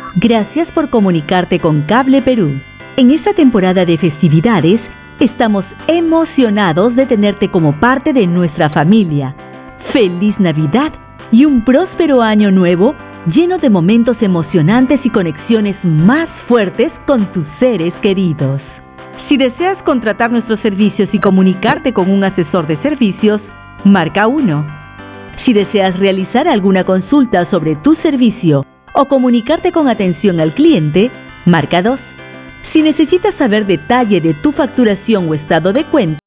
Gracias por comunicarte con Cable Perú. En esta temporada de festividades, estamos emocionados de tenerte como parte de nuestra familia. ¡Feliz Navidad y un próspero año nuevo lleno de momentos emocionantes y conexiones más fuertes con tus seres queridos! Si deseas contratar nuestros servicios y comunicarte con un asesor de servicios, marca 1. Si deseas realizar alguna consulta sobre tu servicio o comunicarte con atención al cliente, marca 2. Si necesitas saber detalle de tu facturación o estado de cuenta,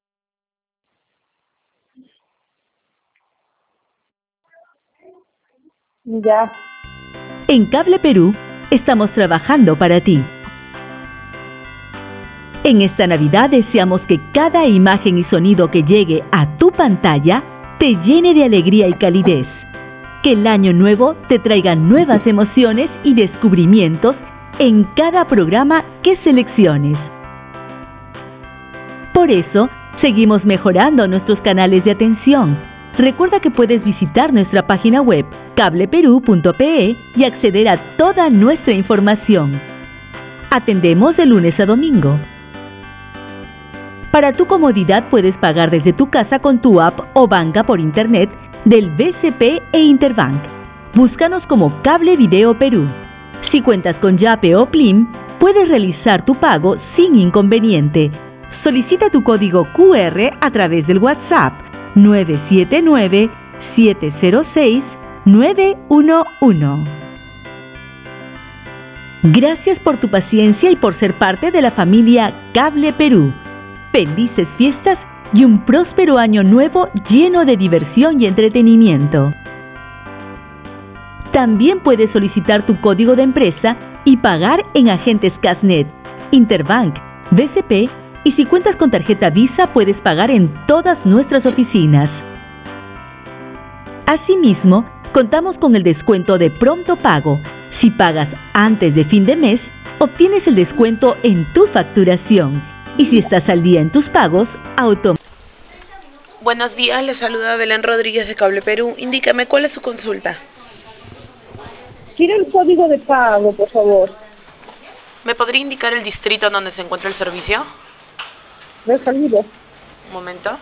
Ya. en Cable Perú estamos trabajando para ti. En esta Navidad deseamos que cada imagen y sonido que llegue a tu pantalla te llene de alegría y calidez. Que el año nuevo te traiga nuevas emociones y descubrimientos en cada programa que selecciones. Por eso, seguimos mejorando nuestros canales de atención. Recuerda que puedes visitar nuestra página web cableperú.pe y acceder a toda nuestra información. Atendemos de lunes a domingo. Para tu comodidad puedes pagar desde tu casa con tu app o banca por internet del BCP e Interbank. Búscanos como Cable Video Perú. Si cuentas con Yape o Plim, puedes realizar tu pago sin inconveniente. Solicita tu código QR a través del WhatsApp 979-706-911. Gracias por tu paciencia y por ser parte de la familia Cable Perú. Felices fiestas y un próspero año nuevo lleno de diversión y entretenimiento. También puedes solicitar tu código de empresa y pagar en agentes Casnet, Interbank, BCP y si cuentas con tarjeta Visa puedes pagar en todas nuestras oficinas. Asimismo, contamos con el descuento de pronto pago. Si pagas antes de fin de mes, obtienes el descuento en tu facturación. Y si estás al día en tus pagos, Buenos días, le saluda Belén Rodríguez de Cable Perú. Indícame, ¿cuál es su consulta? Quiero el código de pago, por favor. ¿Me podría indicar el distrito donde se encuentra el servicio? Resolvido. Un momento.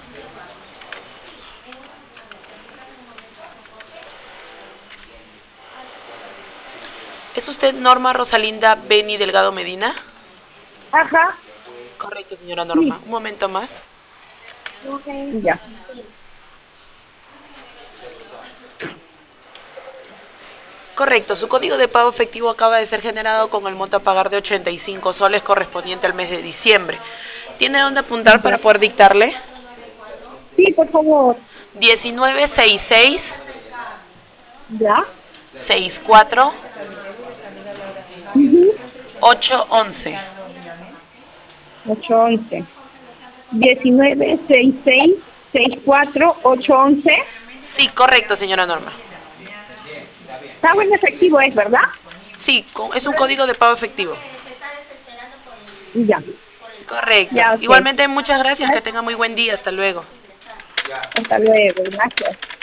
¿Es usted Norma Rosalinda Beni Delgado Medina? Ajá. Correcto, señora Norma. Sí. Un momento más. Ya. Correcto, su código de pago efectivo acaba de ser generado con el monto a pagar de 85 soles correspondiente al mes de diciembre. ¿Tiene dónde apuntar para poder dictarle? Sí, por favor. 1966 Ya. 64 811. 811. 1966-64-811. Sí, correcto, señora Norma. Pago en efectivo es, ¿verdad? Sí, es un código de pago efectivo. Ya. Correcto. Ya, ok. Igualmente, muchas gracias. Que tenga muy buen día. Hasta luego. Hasta luego. Gracias.